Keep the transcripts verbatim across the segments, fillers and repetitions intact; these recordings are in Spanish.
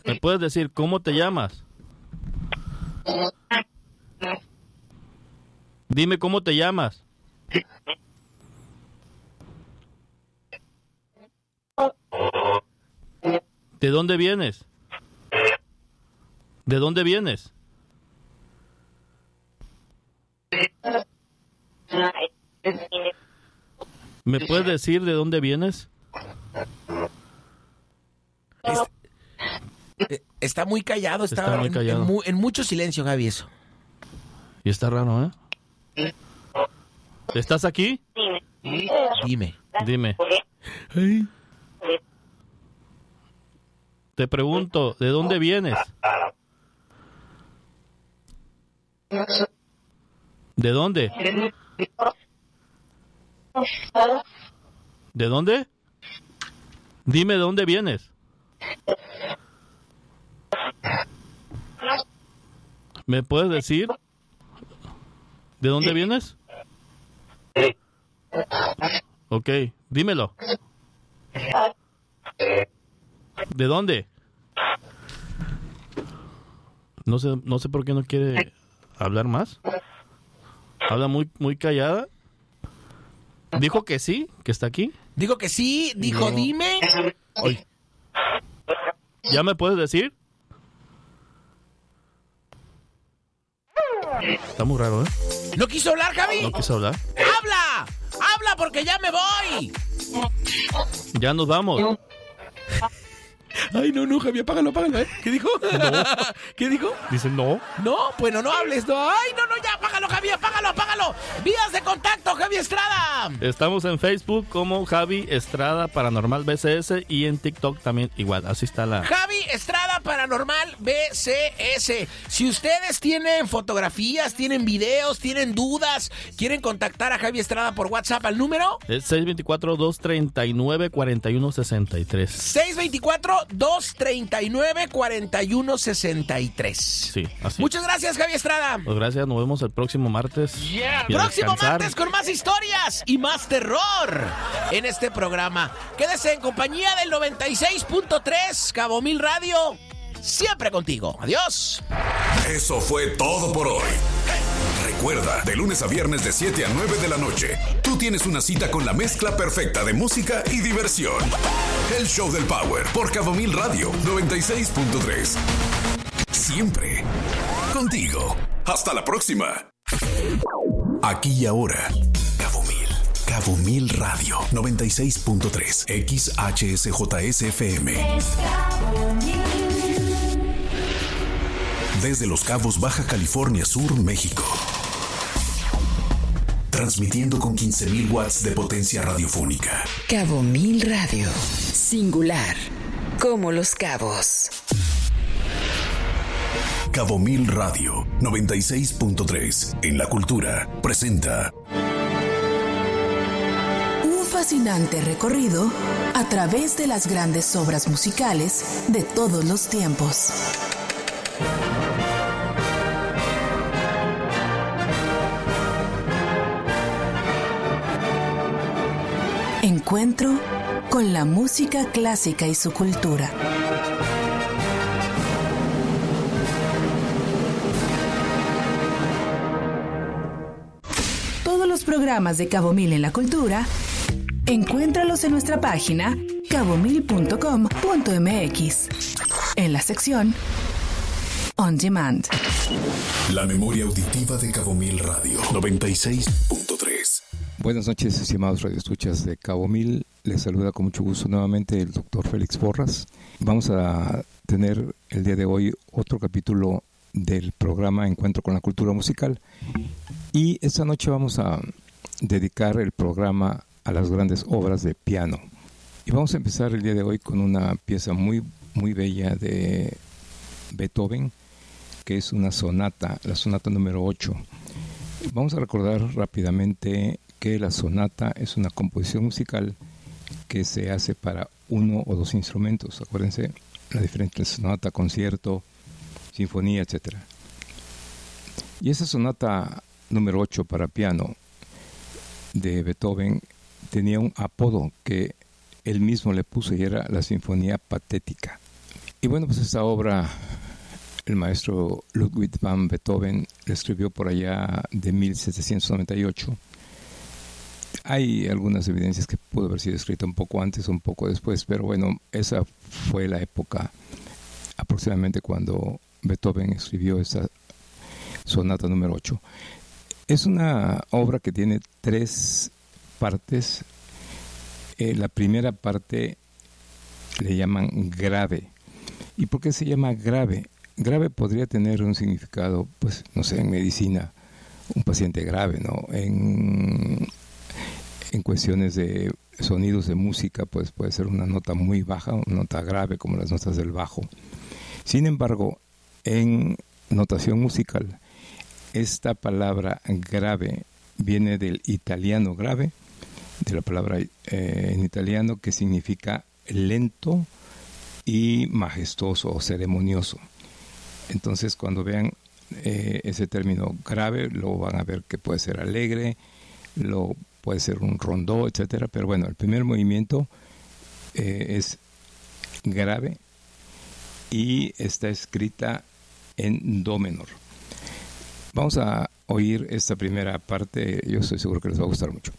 ¿Me puedes decir cómo te llamas? Dime cómo te llamas. ¿De dónde vienes? ¿De dónde vienes? ¿Me puedes decir de dónde vienes? Es, está muy callado, está, está muy en, callado. En, mu, en mucho silencio, Gaby, eso. Y está raro, ¿eh? ¿Estás aquí? Dime. Dime. Ay. Te pregunto, ¿de dónde vienes? ¿De dónde? ¿De dónde? Dime de dónde vienes. ¿Me puedes decir de dónde vienes? Ok, dímelo. ¿De dónde? No sé, no sé por qué no quiere hablar más. Habla muy, muy callada. Dijo que sí, que está aquí. Dijo que sí, dijo no. Dime. Oye. ¿Ya me puedes decir? Está muy raro, ¿eh? ¿No quiso hablar, Javi? No quiso hablar. ¡Habla! ¡Habla porque ya me voy! Ya nos vamos. Ay, no, no, Javi, apágalo, apágalo, ¿eh? ¿Qué dijo? No. ¿Qué dijo? Dice no. No, bueno, no hables, no. Ay, no, no, ya, apágalo, Javi, apágalo, apágalo. Vías de contacto, Javi Estrada. Estamos en Facebook como Javi Estrada Paranormal B C S y en TikTok también igual, así está la... Javi Estrada Paranormal B C S. Si ustedes tienen fotografías, tienen videos, tienen dudas, quieren contactar a Javi Estrada por WhatsApp al número... Es seis dos cuatro, dos tres nueve, cuatro uno seis tres. seis dos cuatro, dos tres nueve, cuatro uno seis tres. Sí, así. Muchas gracias, Javi Estrada. Pues gracias, nos vemos el próximo martes. Yeah. Próximo descansar. martes con más historias y más terror en este programa. Quédese en compañía del noventa y seis punto tres Cabo Mil Radio. Siempre contigo. Adiós. Eso fue todo por hoy. Recuerda, de lunes a viernes de siete a nueve de la noche, tú tienes una cita con la mezcla perfecta de música y diversión. El Show del Power por Cabo Mil Radio noventa y seis punto tres. Siempre contigo. Hasta la próxima. Aquí y ahora, Cabo Mil. Cabo Mil Radio noventa y seis punto tres. X H S J S F M. Desde Los Cabos, Baja California Sur, México. Transmitiendo con quince mil watts de potencia radiofónica. Cabo Mil Radio. Singular. Como Los Cabos. Cabo Mil Radio noventa y seis punto tres. En la cultura presenta un fascinante recorrido a través de las grandes obras musicales de todos los tiempos. Encuentro con la música clásica y su cultura. Todos los programas de Cabo Mil en la cultura, encuéntralos en nuestra página cabo mil punto com punto m x, en la sección On Demand. La memoria auditiva de Cabo Mil Radio noventa y seis punto tres. Buenas noches, estimados radioescuchas de Cabo Mil. Les saluda con mucho gusto nuevamente el doctor Félix Porras. Vamos a tener el día de hoy otro capítulo del programa Encuentro con la Cultura Musical. Y esta noche vamos a dedicar el programa a las grandes obras de piano. Y vamos a empezar el día de hoy con una pieza muy, muy bella de Beethoven, que es una sonata, la sonata número ocho. Vamos a recordar rápidamente que la sonata es una composición musical que se hace para uno o dos instrumentos. Acuérdense, la diferencia entre sonata, concierto, sinfonía, etcétera. Y esa sonata número ocho para piano de Beethoven tenía un apodo que él mismo le puso y era la Sinfonía Patética. Y bueno, pues esta obra el maestro Ludwig van Beethoven la escribió por allá de mil setecientos noventa y ocho. Hay algunas evidencias que pudo haber sido escrita un poco antes o un poco después, pero bueno, esa fue la época aproximadamente cuando Beethoven escribió esa sonata número ocho. Es una obra que tiene tres partes. Eh, la primera parte le llaman grave. ¿Y por qué se llama grave? Grave podría tener un significado, pues, no sé, en medicina, un paciente grave, ¿no? En, en cuestiones de sonidos de música, pues puede ser una nota muy baja, una nota grave, como las notas del bajo. Sin embargo, en notación musical, esta palabra grave viene del italiano grave, de la palabra eh, en italiano que significa lento y majestuoso o ceremonioso. Entonces, cuando vean eh, ese término grave, lo van a ver que puede ser alegre, lo puede ser un rondó, etcétera. Pero bueno, el primer movimiento eh, es grave y está escrita en do menor. Vamos a oír esta primera parte, yo estoy seguro que les va a gustar mucho.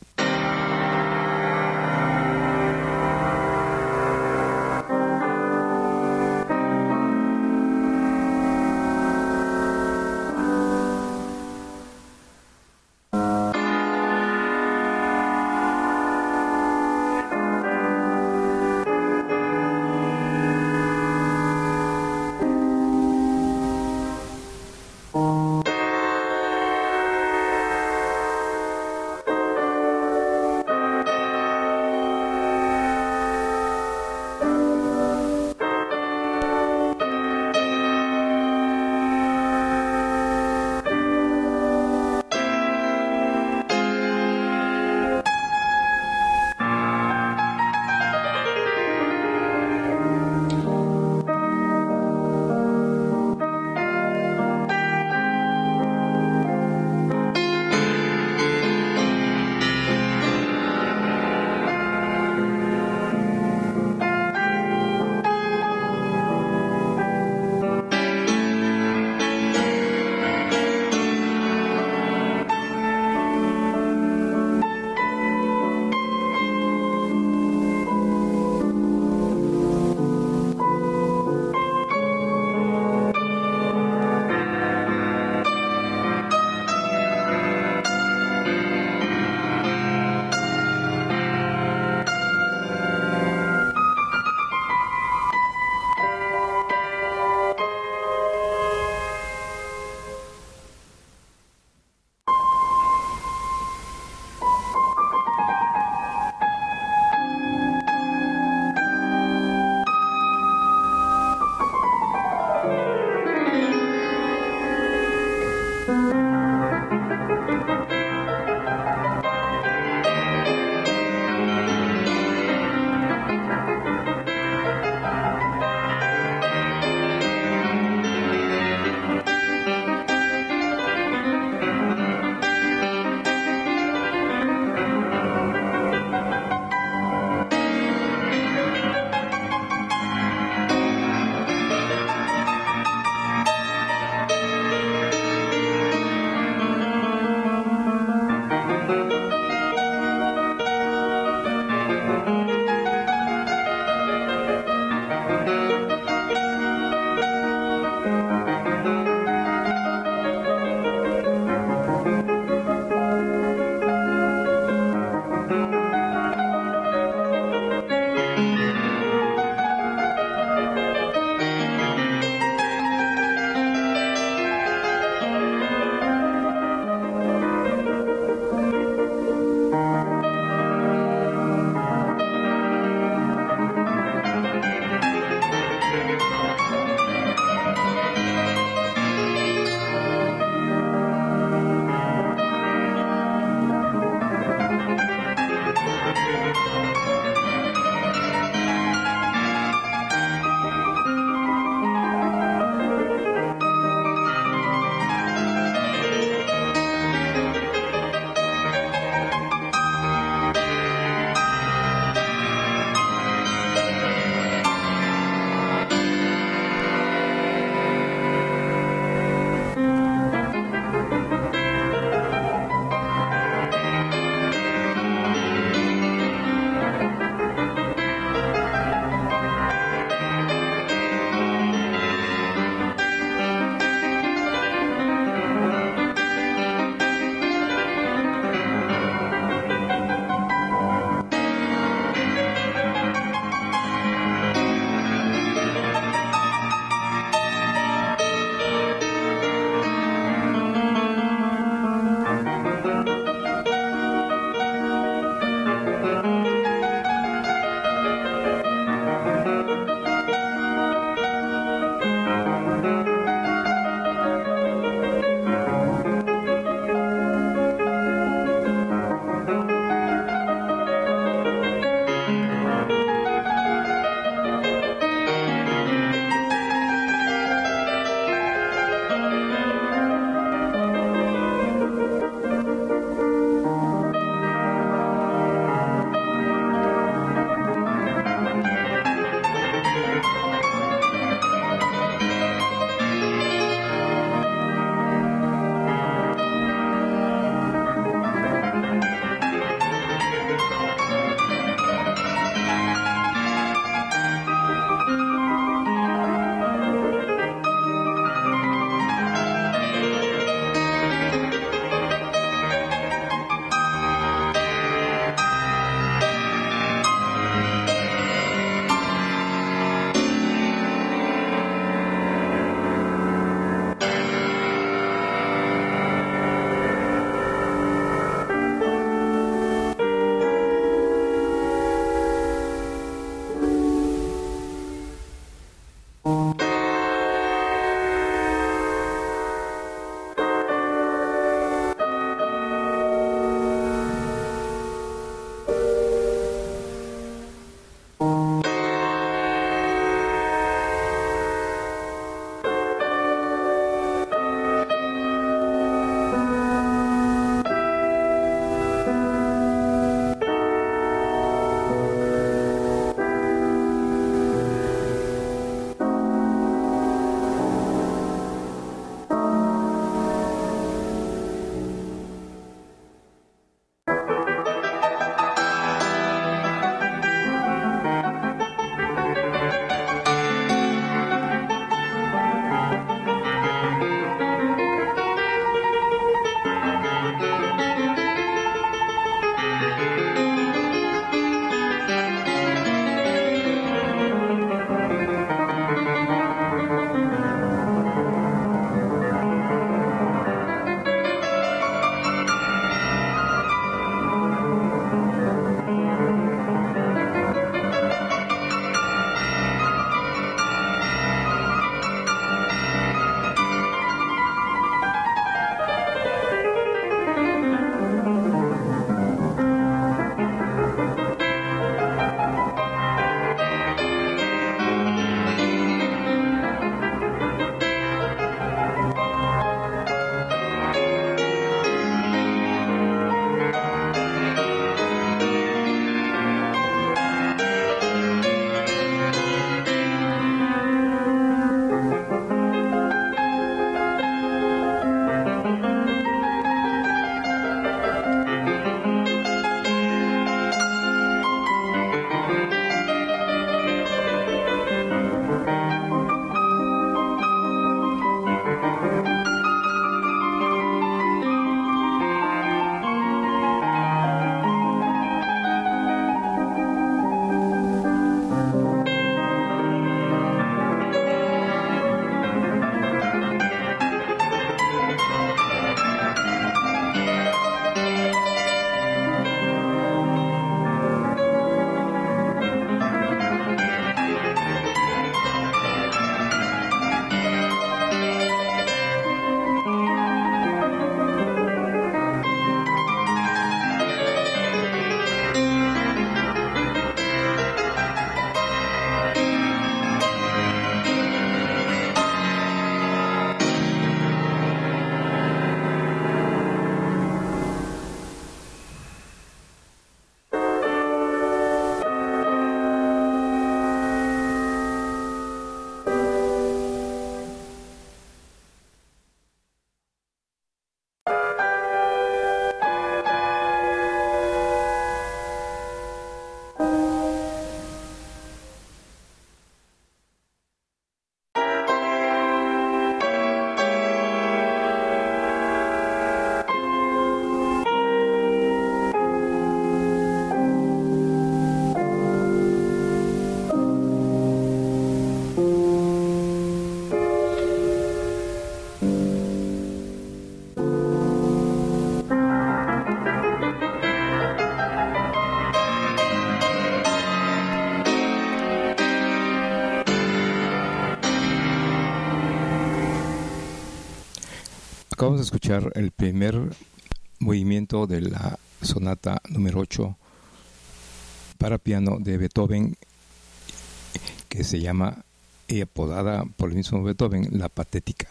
Acabamos de escuchar el primer movimiento de la sonata número ocho para piano de Beethoven, que se llama, y apodada por el mismo Beethoven, La Patética.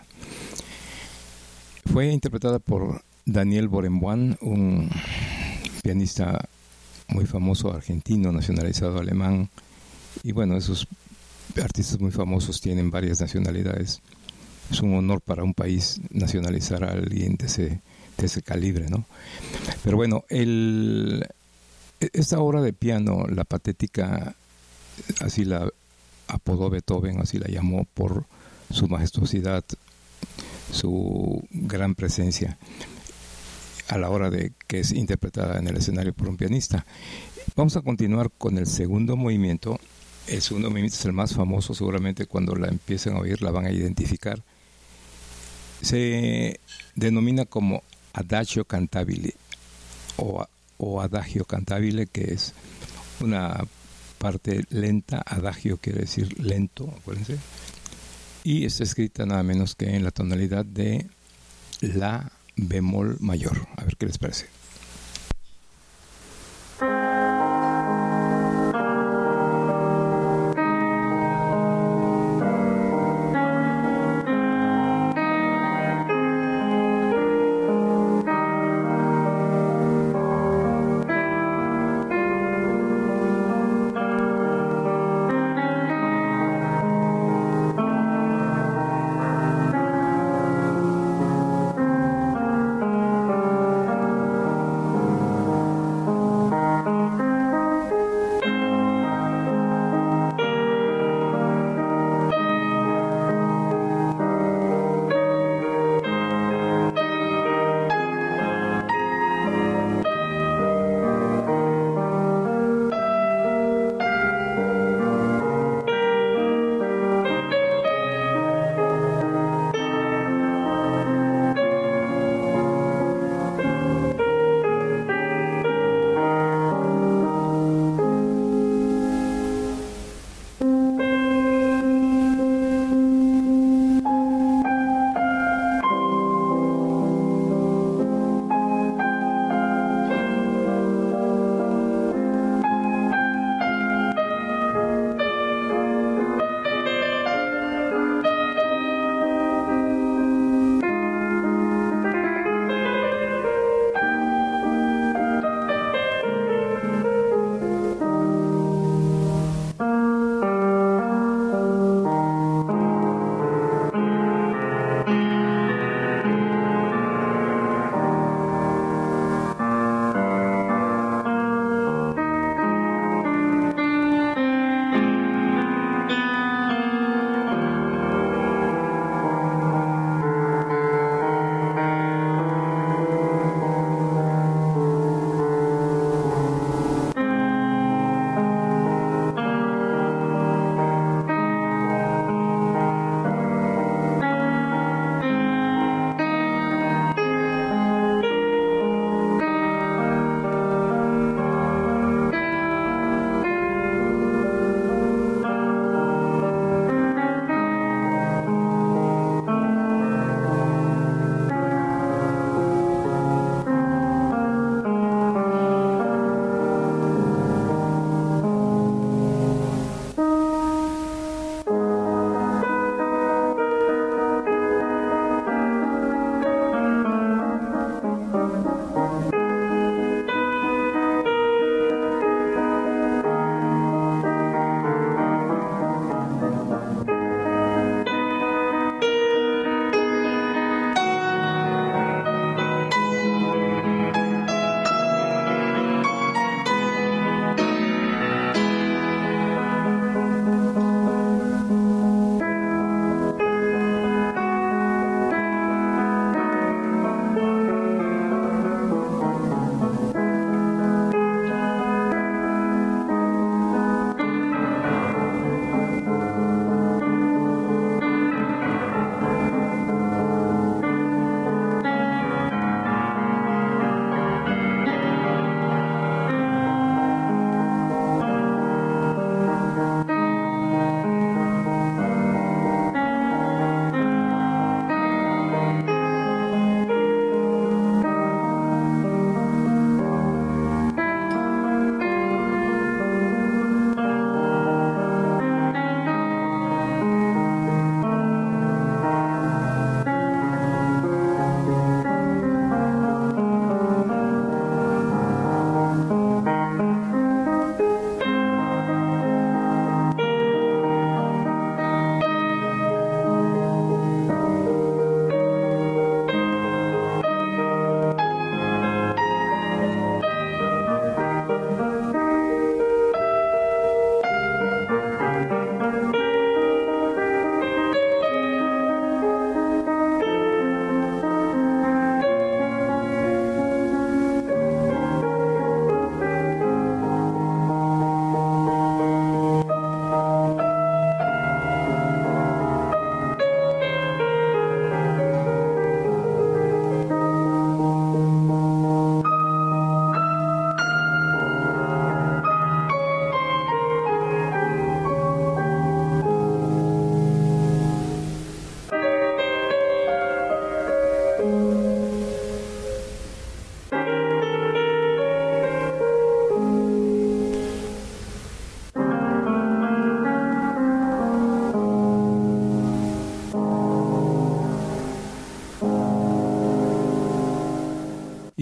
Fue interpretada por Daniel Barenboim, un pianista muy famoso argentino, nacionalizado alemán, y bueno, esos artistas muy famosos tienen varias nacionalidades. Es un honor para un país nacionalizar a alguien de ese, de ese calibre, ¿no? Pero bueno, el, esta obra de piano, La Patética, así la apodó Beethoven, así la llamó por su majestuosidad, su gran presencia a la hora de que es interpretada en el escenario por un pianista. Vamos a continuar con el segundo movimiento. El segundo movimiento es el más famoso, seguramente cuando la empiecen a oír la van a identificar. Se denomina como Adagio Cantabile o, o Adagio Cantabile, que es una parte lenta. Adagio quiere decir lento, acuérdense. Y está escrita nada menos que en la tonalidad de La bemol mayor. A ver qué les parece.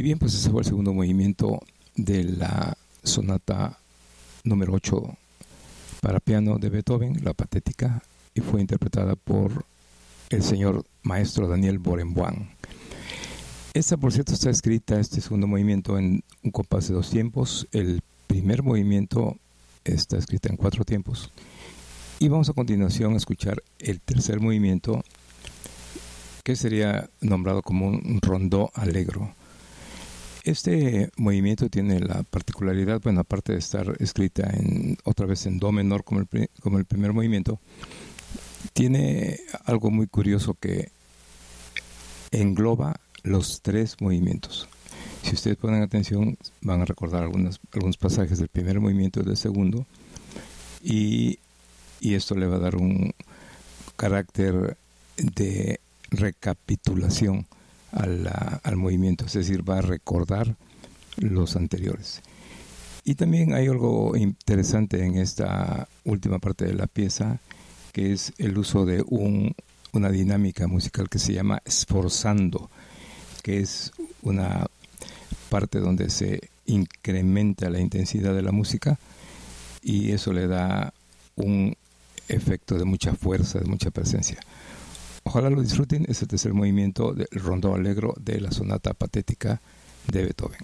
bien, pues ese fue el segundo movimiento de la sonata número ocho para piano de Beethoven, la Patética, y fue interpretada por el señor maestro Daniel Barenboim. Esta, por cierto, está escrita, este segundo movimiento, en un compás de dos tiempos. El primer movimiento está escrito en cuatro tiempos. Y vamos a continuación a escuchar el tercer movimiento, que sería nombrado como un rondó allegro. Este movimiento tiene la particularidad, bueno, aparte de estar escrita en, otra vez en do menor como el, como el primer movimiento, tiene algo muy curioso que engloba los tres movimientos. Si ustedes ponen atención, van a recordar algunas, algunos pasajes del primer movimiento y del segundo, y, y esto le va a dar un carácter de recapitulación a la, al movimiento, es decir, va a recordar los anteriores. Y también hay algo interesante en esta última parte de la pieza, que es el uso de un, una dinámica musical que se llama sforzando, que es una parte donde se incrementa la intensidad de la música, y eso le da un efecto de mucha fuerza, de mucha presencia. Ojalá lo disfruten. Es el tercer movimiento del rondó allegro de la sonata Patética de Beethoven.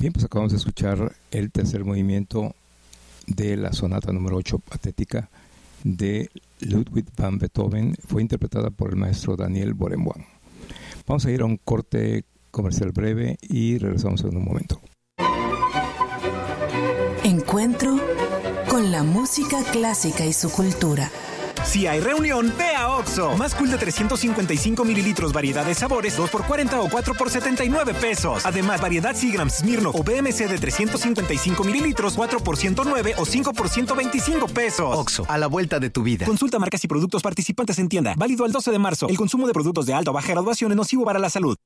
Bien, pues acabamos de escuchar el tercer movimiento de la sonata número ocho patética de Ludwig van Beethoven. Fue interpretada por el maestro Daniel Barenboim. Vamos a ir a un corte comercial breve y regresamos en un momento. Encuentro con la música clásica y su cultura. Si hay reunión, ve a Oxxo. Más cool de trescientos cincuenta y cinco mililitros, variedad de sabores, dos por cuarenta o cuatro por setenta y nueve pesos. Además, variedad Seagram, Smirnoff o B M C de trescientos cincuenta y cinco mililitros, cuatro por ciento nueve o cinco por ciento veinticinco pesos. Oxxo, a la vuelta de tu vida. Consulta marcas y productos participantes en tienda. Válido al doce de marzo. El consumo de productos de alta o baja graduación es nocivo para la salud.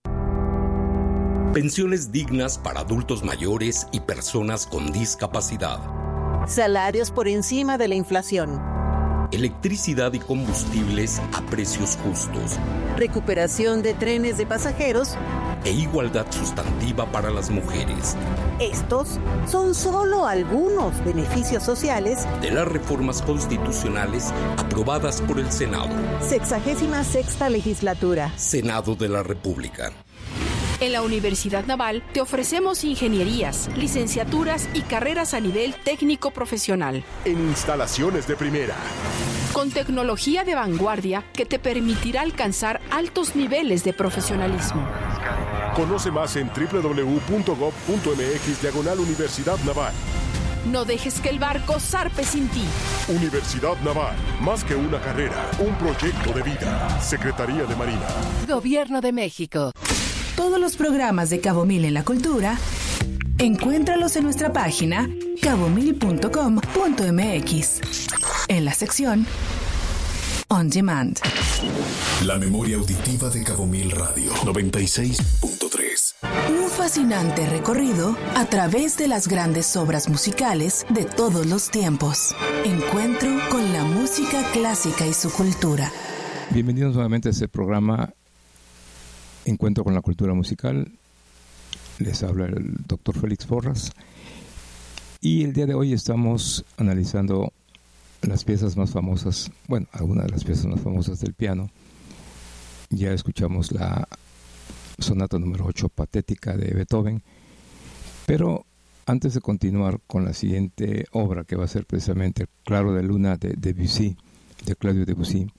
Pensiones dignas para adultos mayores y personas con discapacidad. Salarios por encima de la inflación. Electricidad y combustibles a precios justos. Recuperación de trenes de pasajeros. E igualdad sustantiva para las mujeres. Estos son solo algunos beneficios sociales de las reformas constitucionales aprobadas por el Senado. Sexagésima sexta legislatura. Senado de la República. En la Universidad Naval te ofrecemos ingenierías, licenciaturas y carreras a nivel técnico profesional. En instalaciones de primera. Con tecnología de vanguardia que te permitirá alcanzar altos niveles de profesionalismo. Conoce más en doble u doble u doble u punto gob punto eme equis diagonal Universidad Naval. No dejes que el barco zarpe sin ti. Universidad Naval, más que una carrera, un proyecto de vida. Secretaría de Marina. Gobierno de México. Todos los programas de Cabo Mil en la Cultura, encuéntralos en nuestra página cabo mil punto com punto eme equis, en la sección On Demand. La memoria auditiva de Cabo Mil Radio noventa y seis punto tres. Un fascinante recorrido a través de las grandes obras musicales de todos los tiempos. Encuentro con la música clásica y su cultura. Bienvenidos nuevamente a este programa Encuentro con la cultura musical. Les habla el doctor Félix Porras y el día de hoy estamos analizando las piezas más famosas, bueno, algunas de las piezas más famosas del piano. Ya escuchamos la sonata número ocho patética de Beethoven, pero antes de continuar con la siguiente obra, que va a ser precisamente El Claro de Luna de Debussy, de Claudio Debussy,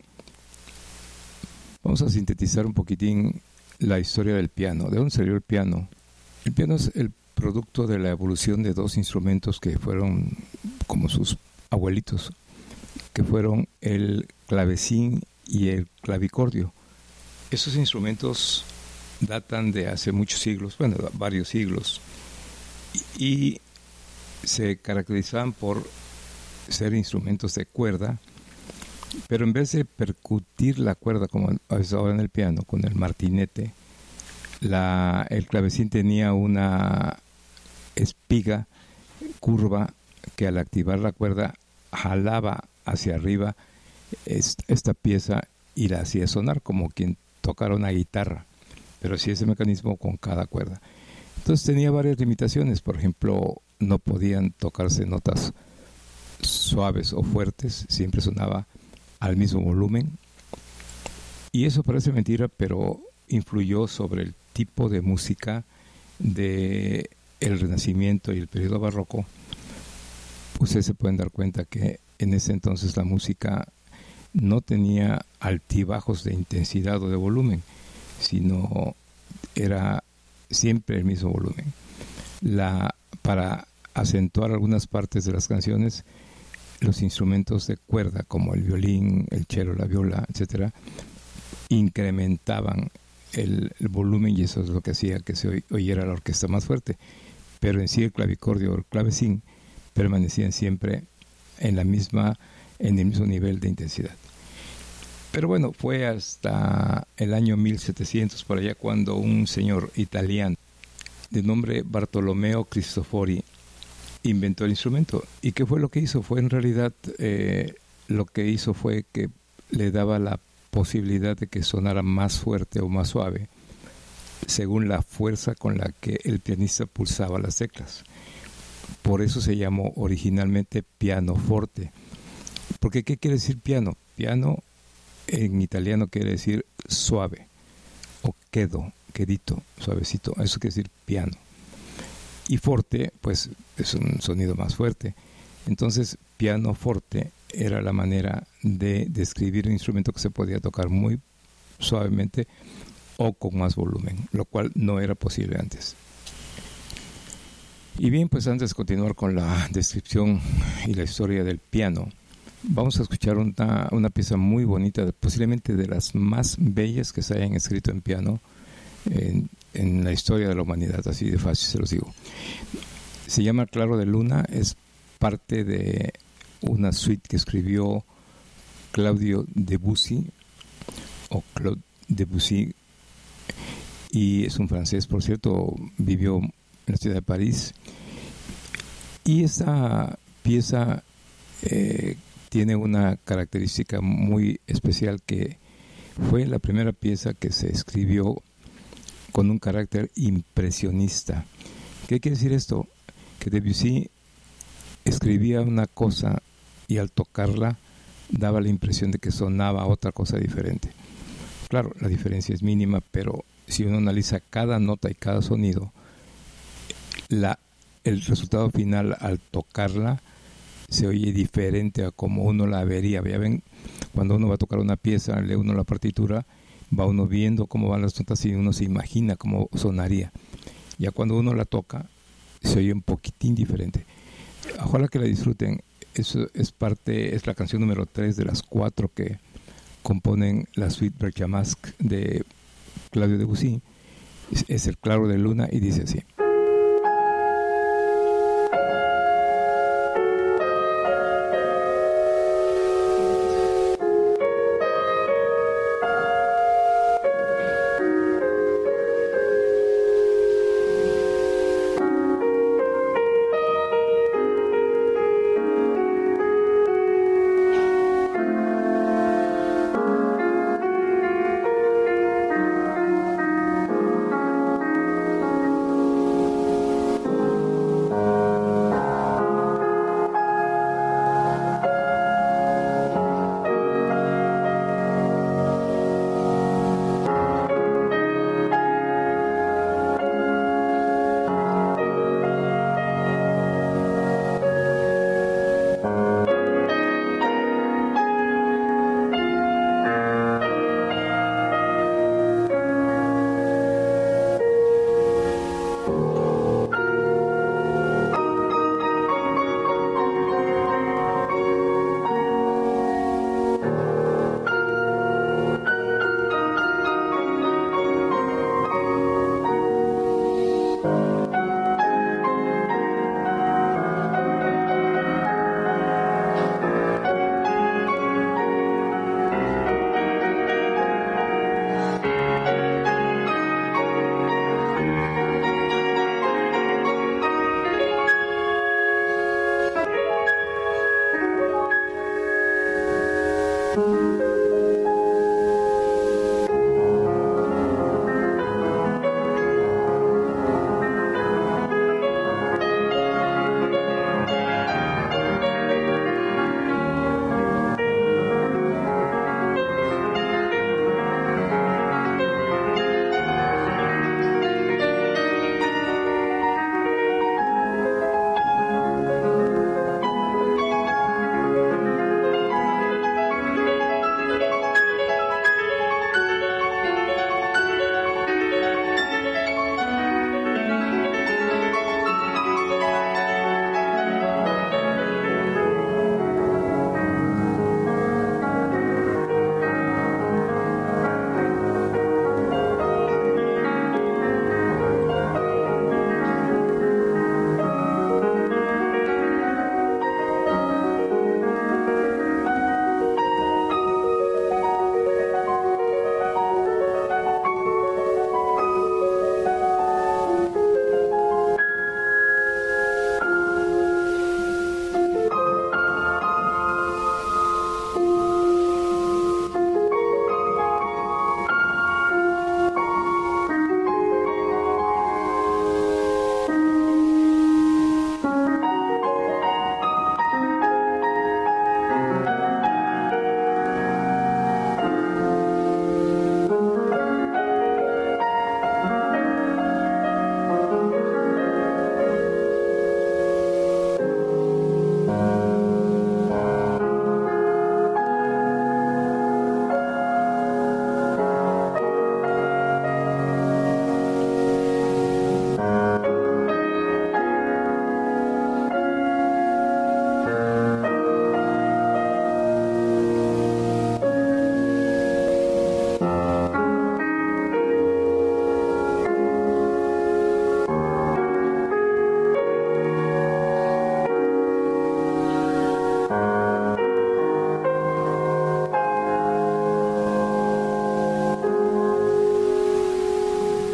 vamos a sintetizar un poquitín la historia del piano. ¿De dónde salió el piano? El piano es el producto de la evolución de dos instrumentos que fueron como sus abuelitos, que fueron el clavecín y el clavicordio. Esos instrumentos datan de hace muchos siglos, bueno, varios siglos, y, y se caracterizaban por ser instrumentos de cuerda, pero en vez de percutir la cuerda como es ahora en el piano con el martinete, la, el clavecín tenía una espiga curva que al activar la cuerda jalaba hacia arriba esta, esta pieza y la hacía sonar como quien tocara una guitarra, pero sí ese mecanismo con cada cuerda. Entonces tenía varias limitaciones. Por ejemplo, no podían tocarse notas suaves o fuertes, siempre sonaba al mismo volumen, y eso parece mentira, pero influyó sobre el tipo de música de el Renacimiento y el periodo barroco. Ustedes se pueden dar cuenta que en ese entonces la música no tenía altibajos de intensidad o de volumen, sino era siempre el mismo volumen. La, para acentuar algunas partes de las canciones, los instrumentos de cuerda como el violín, el cello, la viola, etcétera, incrementaban el, el volumen, y eso es lo que hacía que se oyera la orquesta más fuerte. Pero en sí el clavicordio o el clavecín permanecían siempre en la misma, en el mismo nivel de intensidad. Pero bueno, fue hasta el año mil setecientos por allá cuando un señor italiano de nombre Bartolomeo Cristofori inventó el instrumento. ¿Y qué fue lo que hizo? Fue en realidad, eh, lo que hizo fue que le daba la posibilidad de que sonara más fuerte o más suave según la fuerza con la que el pianista pulsaba las teclas. Por eso se llamó originalmente pianoforte. Porque ¿qué quiere decir piano? Piano en italiano quiere decir suave, o quedo, quedito, suavecito. Eso quiere decir piano. y forte, pues es un sonido más fuerte. Entonces, piano forte era la manera de describir un instrumento que se podía tocar muy suavemente o con más volumen, lo cual no era posible antes. Y bien, pues antes de continuar con la descripción y la historia del piano, vamos a escuchar una, una pieza muy bonita, posiblemente de las más bellas que se hayan escrito en piano en, en la historia de la humanidad, así de fácil se los digo. Se llama Claro de Luna, es parte de una suite que escribió Claudio Debussy, o Claude Debussy, y es un francés, por cierto, vivió en la ciudad de París. Y esta pieza eh, tiene una característica muy especial, que fue la primera pieza que se escribió con un carácter impresionista. ¿Qué quiere decir esto? Que Debussy escribía una cosa y al tocarla daba la impresión de que sonaba otra cosa diferente. Claro, la diferencia es mínima, pero si uno analiza cada nota y cada sonido, la, el resultado final al tocarla se oye diferente a como uno la vería. Ya ven, cuando uno va a tocar una pieza, lee uno la partitura, va uno viendo cómo van las notas y uno se imagina cómo sonaría. Ya cuando uno la toca, se oye un poquitín diferente. Ojalá que la disfruten. Eso es parte, es la canción número tres de las cuatro que componen la suite Bergamasque de Claudio Debussy. Es, es el Claro de Luna y dice así.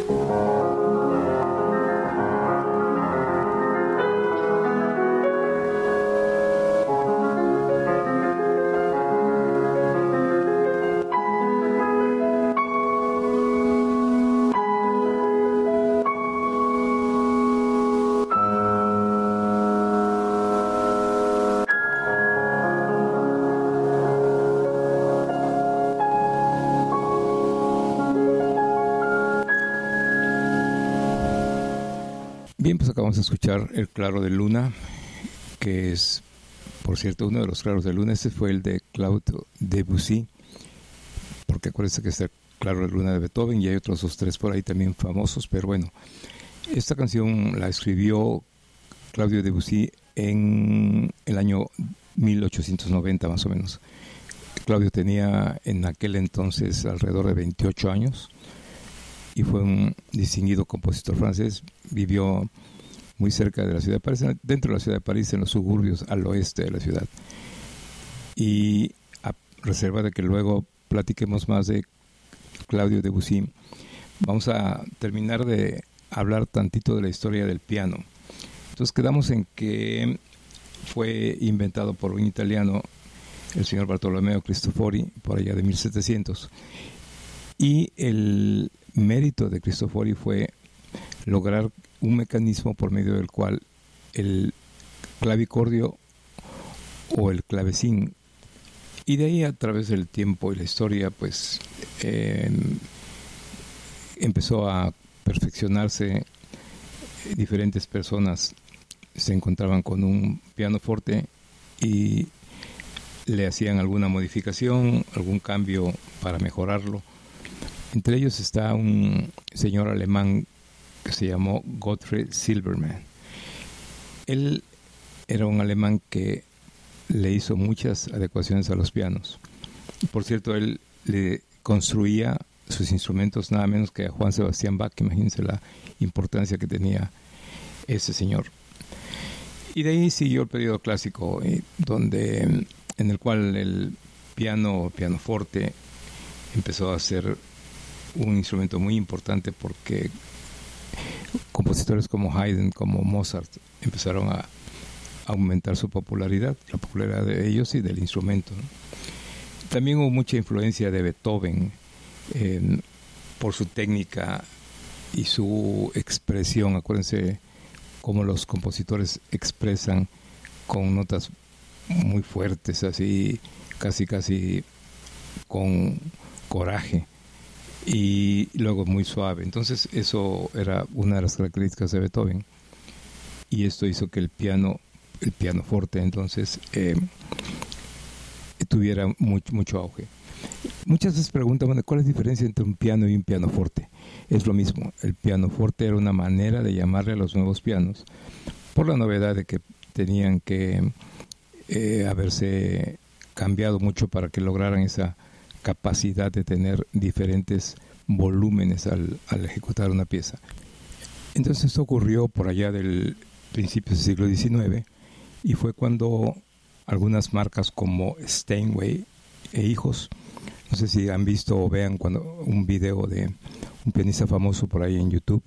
Bien, pues acabamos de escuchar El Claro de Luna, que es, por cierto, uno de los claros de luna. Este fue el de Claude Debussy, porque acuérdense que está El Claro de Luna de Beethoven y hay otros dos, tres por ahí también famosos, pero bueno, esta canción la escribió Claudio Debussy en el año mil ochocientos noventa más o menos. Claudio tenía en aquel entonces alrededor de veintiocho años y fue un distinguido compositor francés. Vivió muy cerca de la ciudad de París, dentro de la ciudad de París, en los suburbios al oeste de la ciudad. Y a reserva de que luego platiquemos más de Claudio Debussy, vamos a terminar de hablar tantito de la historia del piano. Entonces quedamos en que fue inventado por un italiano, el señor Bartolomeo Cristofori, por allá de mil setecientos. Y el mérito de Cristofori fue lograr un mecanismo por medio del cual el clavicordio o el clavecín, y de ahí a través del tiempo y la historia, pues eh, empezó a perfeccionarse. Diferentes personas se encontraban con un pianoforte y le hacían alguna modificación, algún cambio para mejorarlo. Entre ellos está un señor alemán que se llamó Gottfried Silbermann. Él era un alemán que le hizo muchas adecuaciones a los pianos. Por cierto, él le construía sus instrumentos nada menos que a Juan Sebastián Bach. Imagínense la importancia que tenía ese señor. Y de ahí siguió el periodo clásico, eh, donde en el cual el piano, pianoforte, empezó a ser un instrumento muy importante porque compositores como Haydn, como Mozart, empezaron a aumentar su popularidad, la popularidad de ellos y del instrumento, ¿no? También hubo mucha influencia de Beethoven eh, por su técnica y su expresión. Acuérdense cómo los compositores expresan con notas muy fuertes, así casi casi con coraje, y luego muy suave. Entonces eso era una de las características de Beethoven, y esto hizo que el piano, el pianoforte entonces eh, tuviera mucho, mucho auge. Muchas veces preguntan, bueno, ¿cuál es la diferencia entre un piano y un pianoforte? Es lo mismo. El pianoforte era una manera de llamarle a los nuevos pianos por la novedad de que tenían que eh, haberse cambiado mucho para que lograran esa capacidad de tener diferentes volúmenes al, al ejecutar una pieza. Entonces esto ocurrió por allá del principio del siglo diecinueve, y fue cuando algunas marcas como Steinway e hijos, no sé si han visto o vean cuando un video de un pianista famoso por ahí en YouTube,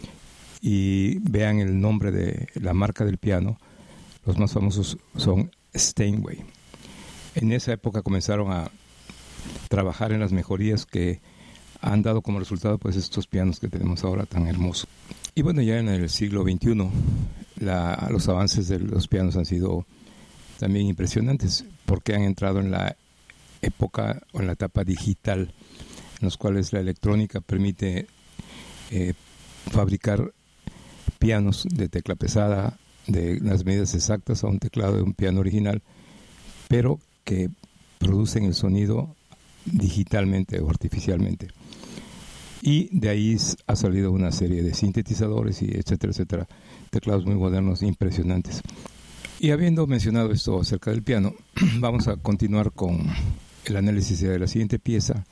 y vean el nombre de la marca del piano, los más famosos son Steinway. En esa época comenzaron a trabajar en las mejorías que han dado como resultado pues estos pianos que tenemos ahora tan hermosos. Y bueno, ya en el siglo veintiuno la, los avances de los pianos han sido también impresionantes, porque han entrado en la época o en la etapa digital, en los cuales la electrónica permite eh, fabricar pianos de tecla pesada de las medidas exactas a un teclado de un piano original, pero que producen el sonido digitalmente o artificialmente. Y de ahí ha salido una serie de sintetizadores y etcétera, etcétera, teclados muy modernos, impresionantes. Y habiendo mencionado esto acerca del piano, vamos a continuar con el análisis de la siguiente pieza,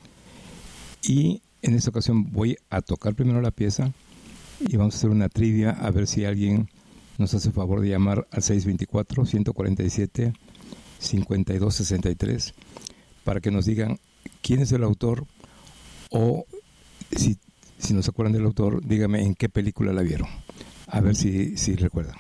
y en esta ocasión voy a tocar primero la pieza y vamos a hacer una trivia a ver si alguien nos hace favor de llamar al seis dos cuatro, uno cuatro siete, cinco dos seis tres para que nos digan quién es el autor, o si Si no se acuerdan del autor, dígame en qué película la vieron. A ver si, si recuerdan.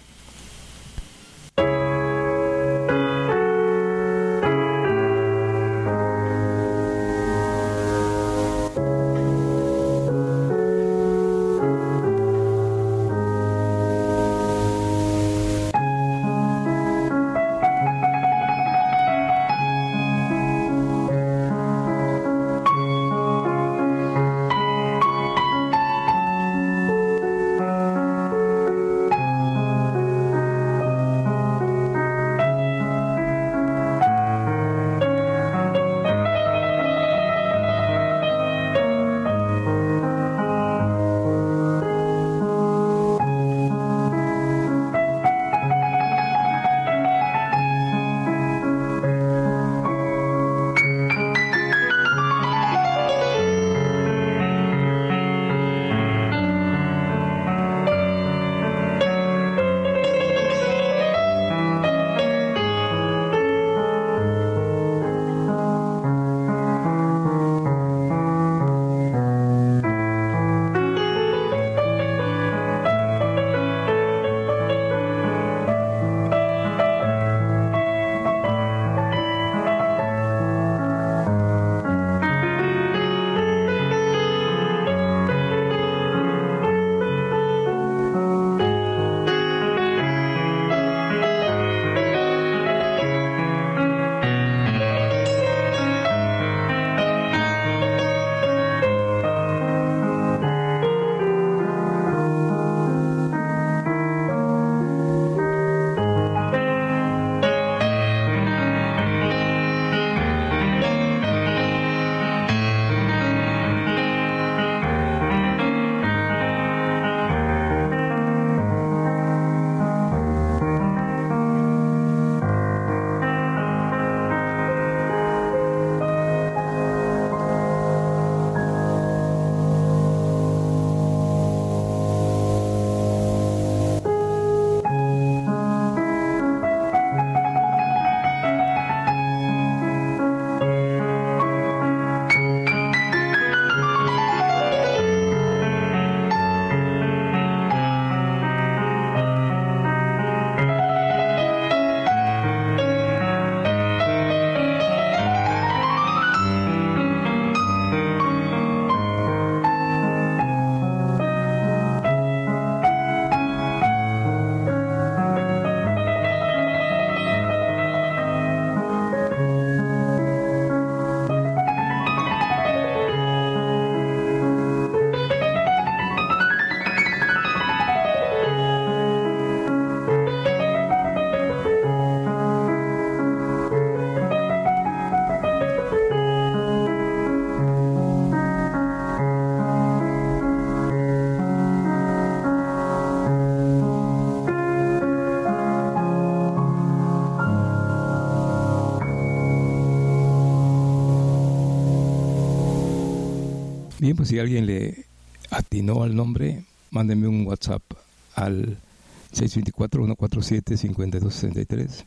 Bien, pues si alguien le atinó al nombre, mándenme un WhatsApp al seis dos cuatro, uno cuatro siete, cinco dos seis tres,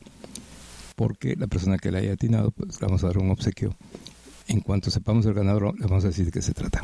porque la persona que le haya atinado, pues le vamos a dar un obsequio. En cuanto sepamos el ganador, le vamos a decir de qué se trata.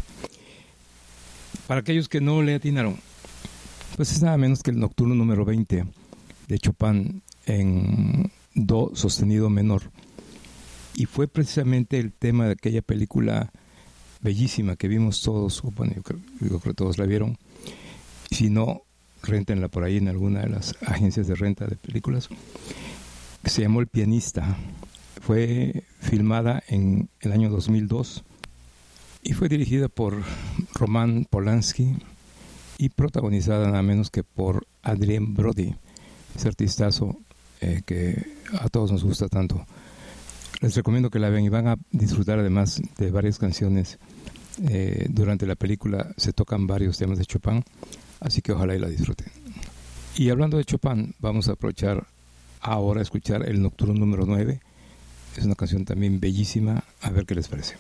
Para aquellos que no le atinaron, pues es nada menos que el nocturno número veinte de Chopin en do sostenido menor. Y fue precisamente el tema de aquella película bellísima que vimos todos, bueno, yo creo, yo creo que todos la vieron. Si no, réntenla por ahí en alguna de las agencias de renta de películas. Se llamó El pianista. Fue filmada en el año dos mil dos y fue dirigida por Roman Polanski y protagonizada nada menos que por Adrien Brody, ese artistazo eh, que a todos nos gusta tanto. Les recomiendo que la vean y van a disfrutar además de varias canciones. Eh, durante la película se tocan varios temas de Chopin, así que ojalá y la disfruten. Y hablando de Chopin, vamos a aprovechar ahora a escuchar el nocturno número nueve. Es una canción también bellísima, a ver qué les parece.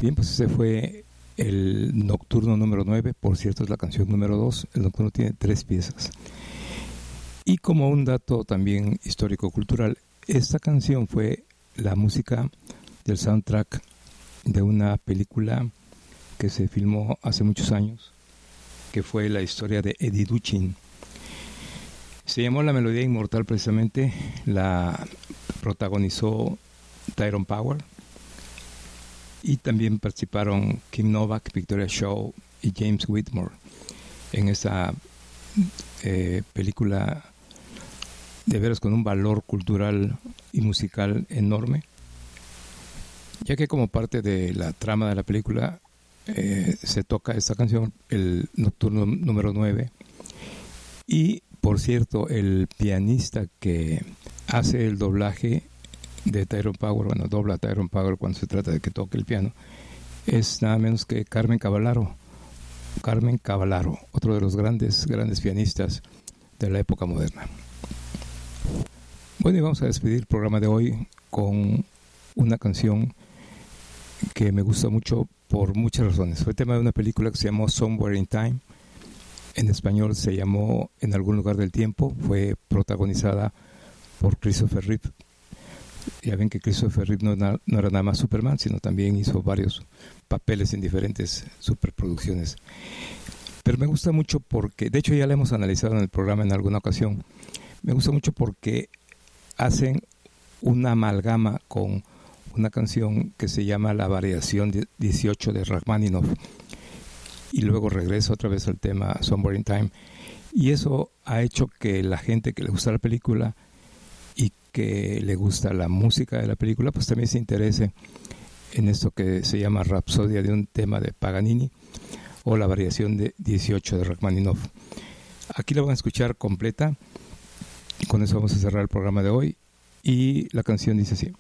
Bien, pues ese fue el Nocturno número nueve. Por cierto, es la canción número dos. El Nocturno tiene tres piezas. Y como un dato también histórico-cultural, esta canción fue la música del soundtrack de una película que se filmó hace muchos años, que fue la historia de Eddie Duchin. Se llamó La Melodía Inmortal precisamente, la protagonizó Tyrone Power y también participaron Kim Novak, Victoria Shaw y James Whitmore en esa eh, película de veras con un valor cultural y musical enorme, ya que como parte de la trama de la película eh, se toca esta canción, el Nocturno número nueve. Y por cierto, el pianista que hace el doblaje de Tyrone Power, bueno, dobla a Tyrone Power cuando se trata de que toque el piano, es nada menos que Carmen Cavallaro. Carmen Cavallaro, otro de los grandes, grandes pianistas de la época moderna. Bueno, y vamos a despedir el programa de hoy con una canción que me gusta mucho por muchas razones. Fue tema de una película que se llamó Somewhere in Time. En español se llamó En algún lugar del tiempo. Fue protagonizada por Christopher Reeve. Ya ven que Christopher Reeve no, no era nada más Superman, sino también hizo varios papeles en diferentes superproducciones. Pero me gusta mucho porque, de hecho ya la hemos analizado en el programa en alguna ocasión, me gusta mucho porque hacen una amalgama con una canción que se llama La Variación dieciocho de Rachmaninoff, y luego regresa otra vez al tema Somewhere in Time, y eso ha hecho que la gente que le gusta la película y que le gusta la música de la película, pues también se interese en esto que se llama Rapsodia de un tema de Paganini o La Variación de dieciocho de Rachmaninoff. Aquí la van a escuchar completa y con eso vamos a cerrar el programa de hoy, y la canción dice así.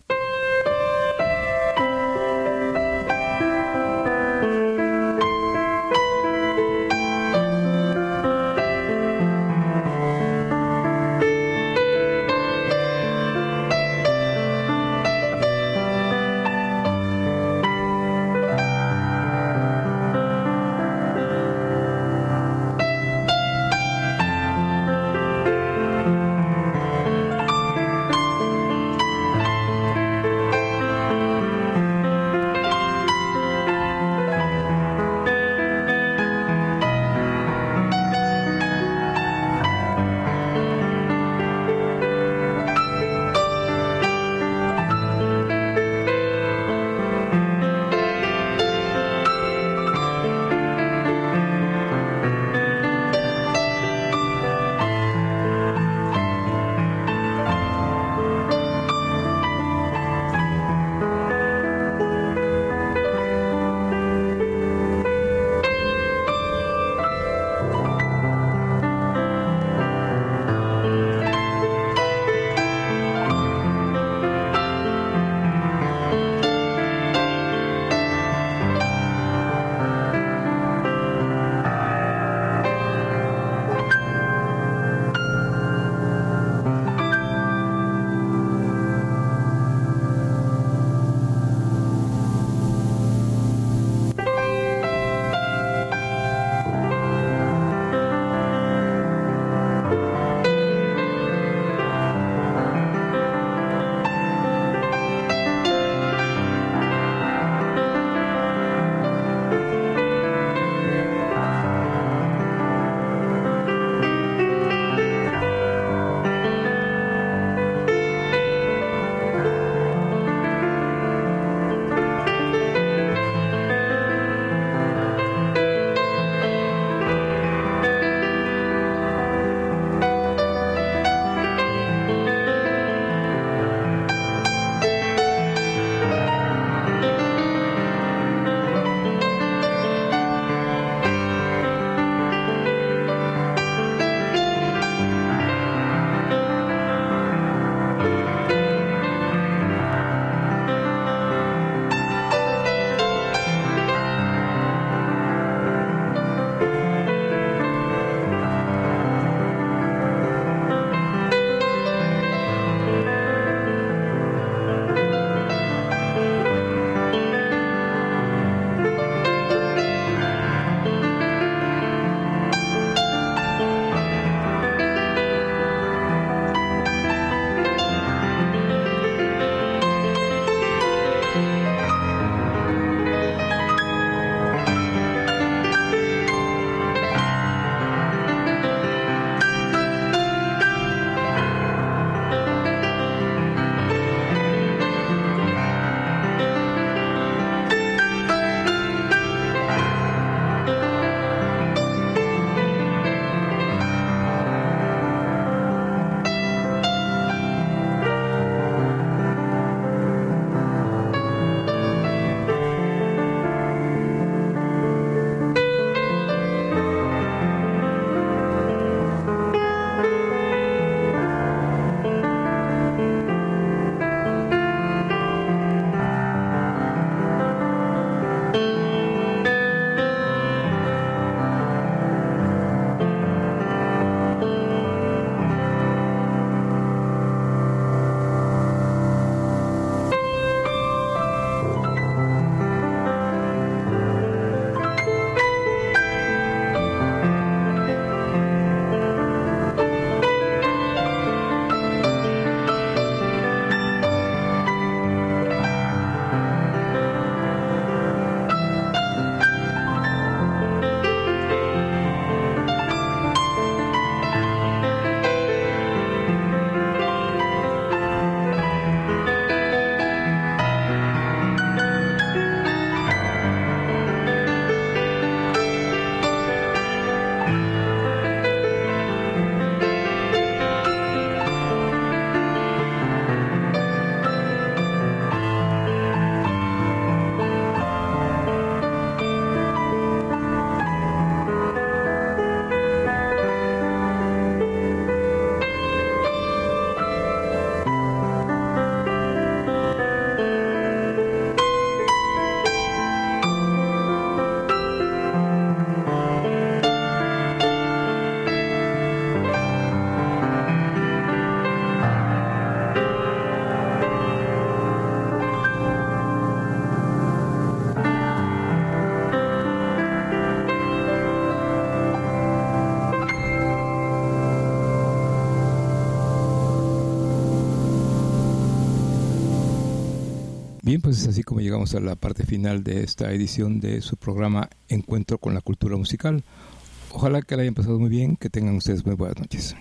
Bien, pues es así como llegamos a la parte final de esta edición de su programa Encuentro con la Cultura Musical. Ojalá que la hayan pasado muy bien, que tengan ustedes muy buenas noches.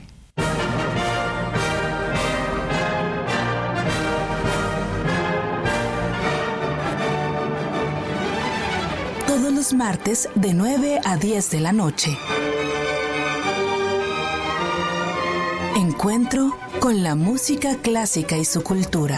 Todos los martes de nueve a diez de la noche. Encuentro con la música clásica y su cultura.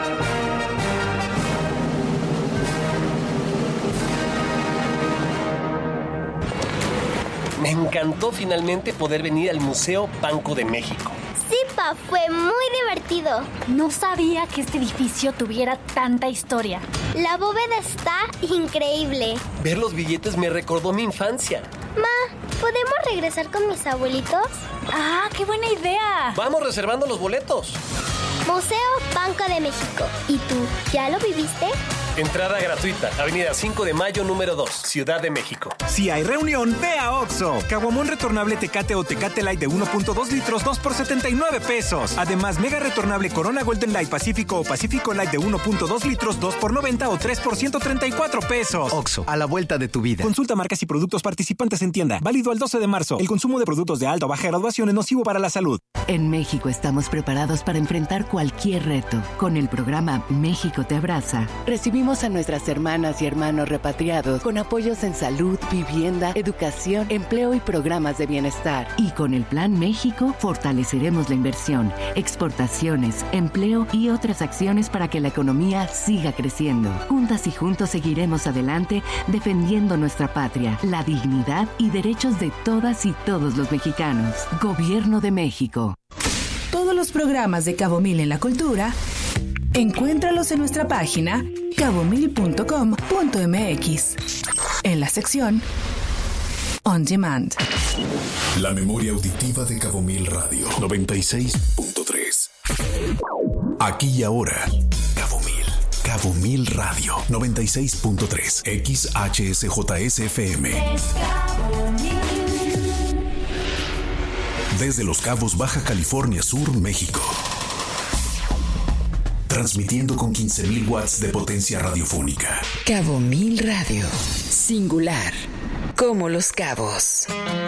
Me encantó finalmente poder venir al Museo Banco de México. Sí, pa, fue muy divertido. No sabía que este edificio tuviera tanta historia. La bóveda está increíble. Ver los billetes me recordó mi infancia. Ma, ¿podemos regresar con mis abuelitos? ¡Ah, qué buena idea! Vamos reservando los boletos. Museo Banco de México. ¿Y tú, ya lo viviste? Entrada gratuita, Avenida cinco de Mayo, número dos, Ciudad de México. Si hay reunión, ve a Oxxo. Caguamón retornable Tecate o Tecate Light de uno punto dos litros, dos por setenta y nueve pesos. Además, mega retornable Corona Golden Light Pacífico o Pacífico Light de uno punto dos litros, dos por noventa o tres por ciento treinta y cuatro pesos. Oxxo, a la vuelta de tu vida. Consulta marcas y productos participantes en tienda. Válido al doce de marzo. El consumo de productos de alta o baja graduación es nocivo para la salud. En México estamos preparados para enfrentar cualquier reto. Con el programa México te abraza, recibimos a nuestras hermanas y hermanos repatriados con apoyos en salud, vivienda, educación, empleo y programas de bienestar. Y con el Plan México fortaleceremos la inversión, exportaciones, empleo y otras acciones para que la economía siga creciendo. Juntas y juntos seguiremos adelante defendiendo nuestra patria, la dignidad y derechos de todas y todos los mexicanos. Gobierno de México. Todos los programas de Cabo Mil en la Cultura, encuéntralos en nuestra página cabo mil punto com punto m x, en la sección On Demand. La memoria auditiva de Cabo Mil Radio noventa y seis punto tres. Aquí y ahora, Cabo Mil. Cabo Mil Radio noventa y seis punto tres. X H S J S F M. Desde Los Cabos, Baja California Sur, México. Transmitiendo con quince mil watts de potencia radiofónica. Cabo Mil Radio. Singular. Como Los Cabos.